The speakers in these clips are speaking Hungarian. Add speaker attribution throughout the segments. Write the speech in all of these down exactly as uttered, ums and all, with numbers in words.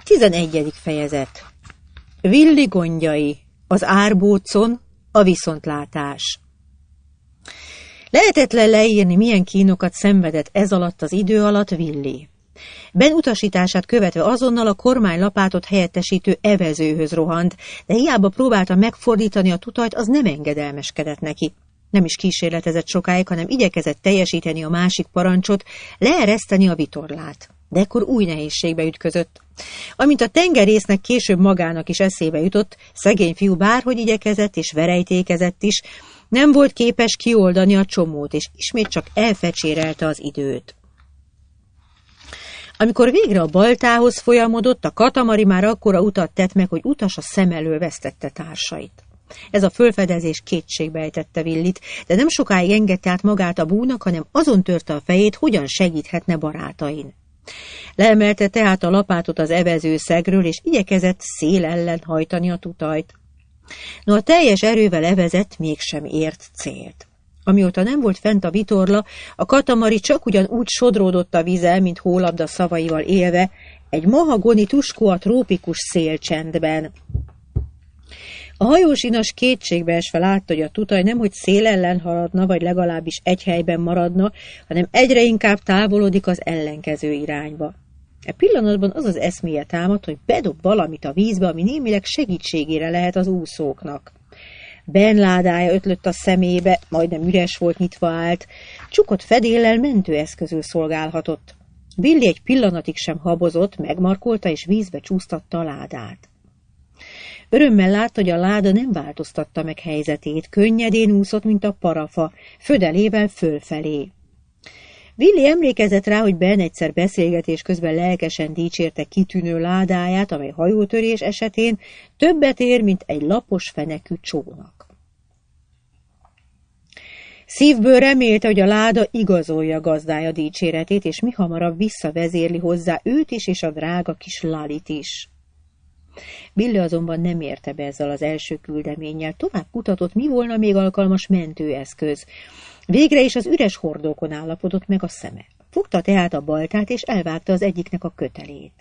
Speaker 1: Tizenegyedik fejezet. Willi gondjai, az árbócon, a viszontlátás. Lehetetlen leírni, milyen kínokat szenvedett ez alatt az idő alatt Willi. Ben utasítását követve azonnal a kormánylapátot helyettesítő evezőhöz rohant, de hiába próbálta megfordítani a tutajt, az nem engedelmeskedett neki. Nem is kísérletezett sokáig, hanem igyekezett teljesíteni a másik parancsot, leereszteni a vitorlát. De ekkor új nehézségbe ütközött. Amint a tengerésznek később magának is eszébe jutott, szegény fiú bárhogy igyekezett és verejtékezett is, nem volt képes kioldani a csomót, és ismét csak elfecsérelte az időt. Amikor végre a baltához folyamodott, a katamari már akkora utat tett meg, hogy utas a szem elől vesztette társait. Ez a fölfedezés kétségbe ejtette Willit, de nem sokáig engedte át magát a búnak, hanem azon törte a fejét, hogyan segíthetne barátain. Leemelte tehát a lapátot az evezőszegről, és igyekezett szél ellen hajtani a tutajt. No, a teljes erővel evezett, mégsem ért célt. Amióta nem volt fent a vitorla, a katamari csak ugyan úgy sodródott a vízzel, mint hólabda szavaival élve, egy mahagoni tuskó a trópikus szélcsendben. A hajósinas kétségbeesve látta, hogy a tutaj nemhogy szél ellen haladna, vagy legalábbis egy helyben maradna, hanem egyre inkább távolodik az ellenkező irányba. E pillanatban az az eszméje támad, hogy bedob valamit a vízbe, ami némileg segítségére lehet az úszóknak. Ben ládája ötlött a szemébe, majdnem üres volt, nyitva állt, csukott fedéllel mentőeszközül szolgálhatott. Willi egy pillanatig sem habozott, megmarkolta és vízbe csúsztatta a ládát. Örömmel látta, hogy a láda nem változtatta meg helyzetét, könnyedén úszott, mint a parafa, födelével fölfelé. Willi emlékezett rá, hogy Ben egyszer beszélgetés közben lelkesen dicsérte kitűnő ládáját, amely hajótörés esetén többet ér, mint egy lapos fenekű csónak. Szívből remélte, hogy a láda igazolja gazdája dicséretét, és mihamarabb visszavezérli hozzá őt is, és a drága kis Lalit is. Willi azonban nem érte be ezzel az első küldeménnyel, tovább kutatott, mi volna még alkalmas mentőeszköz. Végre is az üres hordókon állapodott meg a szeme. Fogta tehát a baltát, és elvágta az egyiknek a kötelét.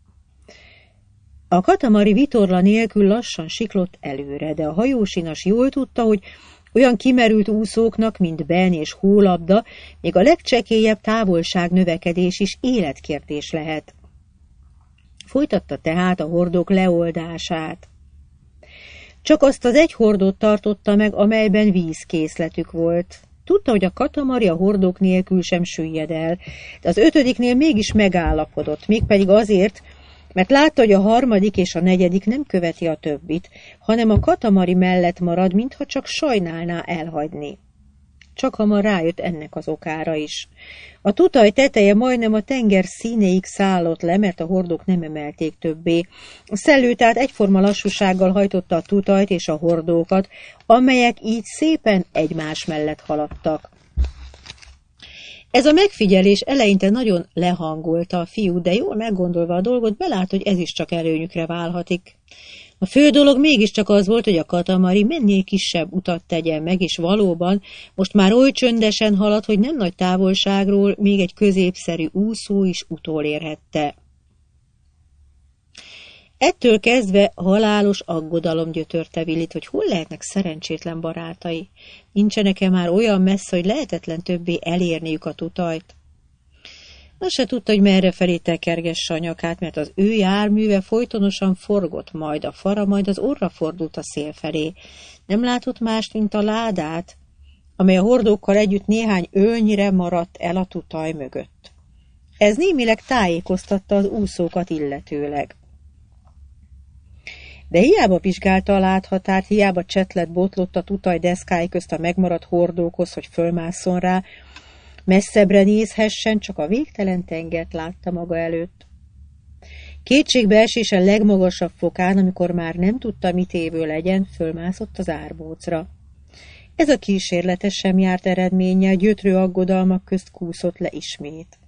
Speaker 1: A katamari vitorla nélkül lassan siklott előre, de a hajósinas jól tudta, hogy olyan kimerült úszóknak, mint Ben és hólabda, még a legcsekélyebb távolságnövekedés is életkérdés lehet. Folytatta tehát a hordók leoldását. Csak azt az egy hordót tartotta meg, amelyben vízkészletük volt. Tudta, hogy a katamari a hordók nélkül sem süllyed el, de az ötödiknél mégis megállapodott, mégpedig azért, mert látta, hogy a harmadik és a negyedik nem követi a többit, hanem a katamari mellett marad, mintha csak sajnálná elhagyni. Csak hamar rájött ennek az okára is. A tutaj teteje majdnem a tenger színéig szállott le, mert a hordók nem emelték többé. A szellő tehát egyforma lassúsággal hajtotta a tutajt és a hordókat, amelyek így szépen egymás mellett haladtak. Ez a megfigyelés eleinte nagyon lehangolta a fiút, de jól meggondolva a dolgot belát, hogy ez is csak előnyükre válhatik. A fő dolog mégiscsak az volt, hogy a katamari mennél kisebb utat tegyen meg, és valóban most már oly csöndesen halad, hogy nem nagy távolságról még egy középszerű úszó is utolérhette. Ettől kezdve halálos aggodalom gyötörte Willit, hogy hol lehetnek szerencsétlen barátai. Nincsenek-e már olyan messze, hogy lehetetlen többé elérniük a tutajt? Azt se tudta, hogy merre felé tekergesse a nyakát, mert az ő járműve folytonosan forgott, majd a fara, majd az orra fordult a szél felé. Nem látott mást, mint a ládát, amely a hordókkal együtt néhány ölnyire maradt el a tutaj mögött. Ez némileg tájékoztatta az úszókat illetőleg. De hiába vizsgálta a ládhatárt, hiába csetlet botlott a tutaj deszkái közt a megmaradt hordókhoz, hogy fölmásszon rá, messzebbre nézhessen, csak a végtelen tengert látta maga előtt. Kétségbeesése legmagasabb fokán, amikor már nem tudta, mit évő legyen, fölmászott az árbócra. Ez a kísérletes sem járt eredménnyel, gyötrő aggodalmak közt kúszott le ismét.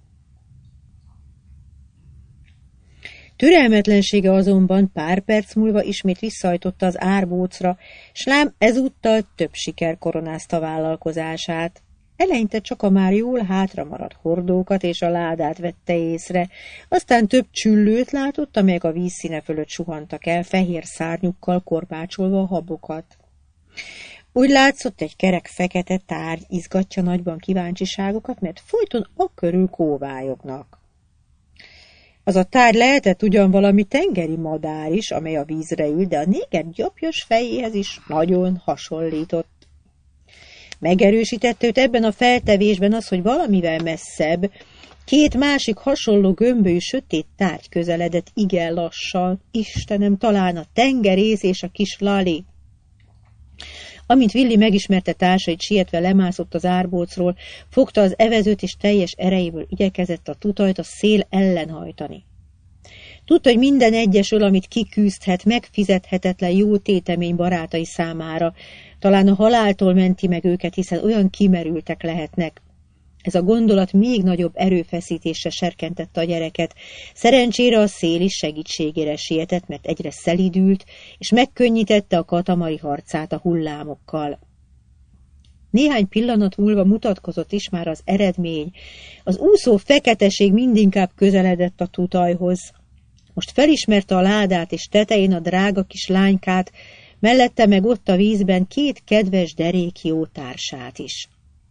Speaker 1: Türelmetlensége azonban pár perc múlva ismét visszahajtotta az árbócra, s lám ezúttal több siker koronázta vállalkozását. Eleinte csak a már jól hátra maradt hordókat és a ládát vette észre, aztán több csüllőt látott, amelyek a vízszíne fölött suhantak el, fehér szárnyukkal korbácsolva a habokat. Úgy látszott, egy kerek fekete tárgy izgatja nagyban kíváncsiságokat, mert folyton akörül kóvályognak. Az a tárgy lehetett ugyan valami tengeri madár is, amely a vízre ült, de a néger gyapjas fejéhez is nagyon hasonlított. Megerősítette őt ebben a feltevésben az, hogy valamivel messzebb két másik hasonló gömbölyű sötét tárgy közeledett igen lassan. Istenem, talán a tengerész és a kis Lali. Amint Willi megismerte társait, sietve lemászott az árbócról, fogta az evezőt és teljes erejéből igyekezett a tutajt a szél ellen hajtani. Tudta, hogy minden egyes öl, amit kiküzdhet, megfizethetetlen jó tétemény barátai számára. Talán a haláltól menti meg őket, hiszen olyan kimerültek lehetnek. Ez a gondolat még nagyobb erőfeszítésre serkentette a gyereket. Szerencsére a szél is segítségére sietett, mert egyre szelidült, és megkönnyítette a katamari harcát a hullámokkal. Néhány pillanat múlva mutatkozott is már az eredmény. Az úszó feketeség mindinkább közeledett a tutajhoz. Most felismerte a ládát, és tetején a drága kis lánykát, mellette meg ott a vízben két kedves derékjó társát is.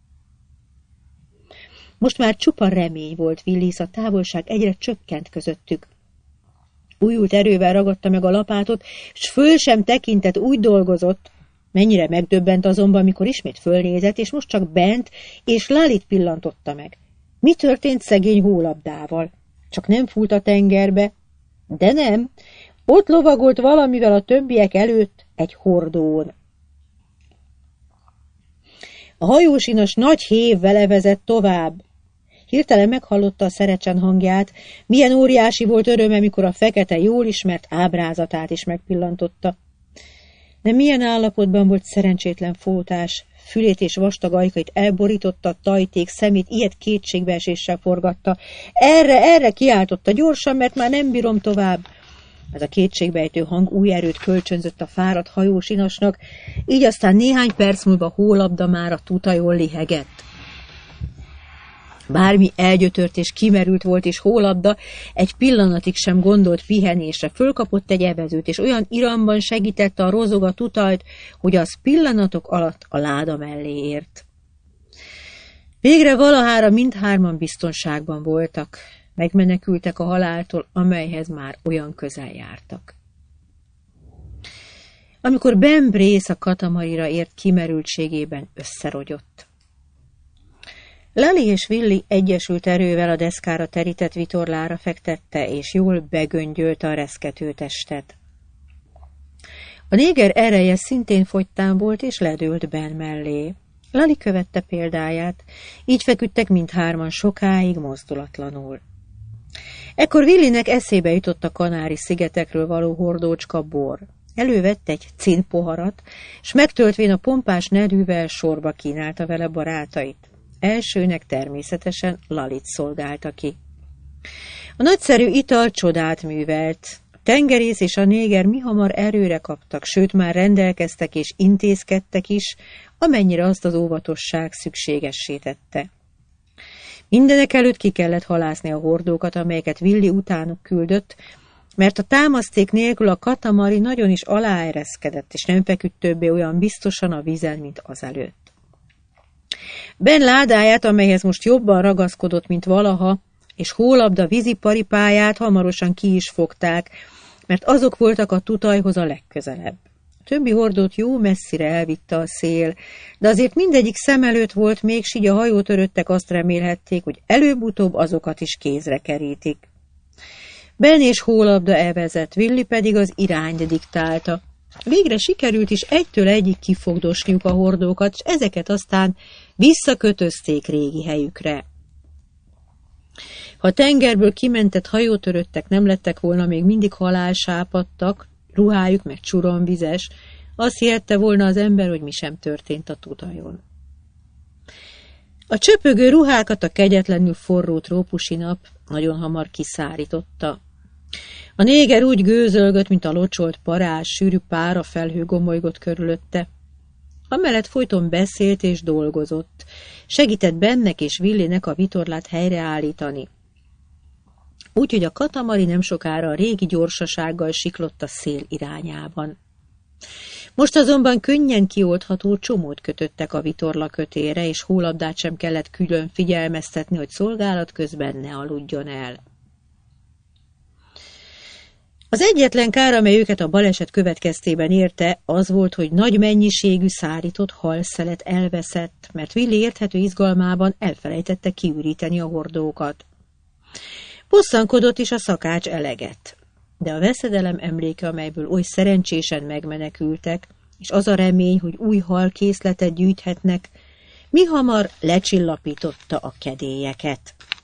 Speaker 1: Most már csupa remény volt Willis, a távolság egyre csökkent közöttük. Újult erővel ragadta meg a lapátot, s föl sem tekintett, úgy dolgozott. Mennyire megdöbbent azonban, amikor ismét fölnézett, és most csak bent és Lalit pillantotta meg. Mi történt szegény hólabdával? Csak nem fúlt a tengerbe? De nem, ott lovagolt valamivel a többiek előtt egy hordón. A hajósinas nagy hévvel evezett tovább. Hirtelen meghallotta a Szerecsen hangját, milyen óriási volt öröme, mikor a fekete jól ismert ábrázatát is megpillantotta. De milyen állapotban volt szerencsétlen fótás, fülét és vastag ajkait elborította a tajték, szemét ilyet kétségbeeséssel forgatta. Erre, erre kiáltotta gyorsan, mert már nem bírom tovább. Ez a kétségbejtő hang új erőt kölcsönzött a fáradt hajósinasnak, így aztán néhány perc múlva hólabda már a tutajon lihegett. Bármi elgyötört és kimerült volt és hólabda, egy pillanatig sem gondolt pihenésre, fölkapott egy evezőt, és olyan iramban segítette a rozog a tutajt, hogy az pillanatok alatt a láda mellé ért. Végre valahára mindhárman biztonságban voltak, megmenekültek a haláltól, amelyhez már olyan közel jártak. Amikor Ben Brace a katamarira ért kimerültségében, összerogyott. Lali és Willi egyesült erővel a deszkára terített vitorlára fektette, és jól begöngyölte a reszkető testet. A néger ereje szintén fogytán volt, és ledőlt Ben mellé. Lali követte példáját, így feküdtek mindhárman sokáig mozdulatlanul. Ekkor Willinek eszébe jutott a Kanári-szigetekről való hordócska bor. Elővett egy cinpoharat, s megtöltvén a pompás nedűvel sorba kínálta vele barátait. Elsőnek természetesen Lalit szolgálta ki. A nagyszerű ital csodát művelt. A tengerész és a néger mihamar erőre kaptak, sőt már rendelkeztek és intézkedtek is, amennyire azt az óvatosság szükségessé tette. Mindenek előtt ki kellett halászni a hordókat, amelyeket Willi utánuk küldött, mert a támaszték nélkül a katamari nagyon is aláereszkedett, és nem feküdt többé olyan biztosan a vízen, mint azelőtt. Ben ládáját, amelyhez most jobban ragaszkodott, mint valaha, és hólabda víziparipáját hamarosan ki is fogták, mert azok voltak a tutajhoz a legközelebb. A többi hordót jó messzire elvitte a szél, de azért mindegyik szem előtt volt, még s így a hajótöröttek azt remélhették, hogy előbb-utóbb azokat is kézre kerítik. Ben és hólabda elvezett, Willi pedig az irányt diktálta. Végre sikerült is egytől egyig kifogdosniuk a hordókat, és ezeket aztán visszakötözték régi helyükre. Ha a tengerből kimentett hajótöröttek nem lettek volna még mindig halálsápadtak, ruhájuk meg csuromvizes, azt hihette volna az ember, hogy mi sem történt a tutajon. A csöpögő ruhákat a kegyetlenül forró trópusi nap nagyon hamar kiszárította. A néger úgy gőzölgött, mint a locsolt parázs, sűrű párafelhő gomolygott körülötte. Amellett folyton beszélt és dolgozott. Segített bennek és Willinek a vitorlát helyreállítani. Úgyhogy a katamari nem sokára a régi gyorsasággal siklott a szél irányában. Most azonban könnyen kioldható csomót kötöttek a vitorla kötére, és hólabdát sem kellett külön figyelmeztetni, hogy szolgálat közben ne aludjon el. Az egyetlen kár, amely őket a baleset következtében érte, az volt, hogy nagy mennyiségű szárított halszelet elveszett, mert Willi érthető izgalmában elfelejtette kiüríteni a hordókat. Bosszankodott is a szakács eleget, de a veszedelem emléke, amelyből oly szerencsésen megmenekültek, és az a remény, hogy új halkészletet gyűjthetnek, mihamar lecsillapította a kedélyeket.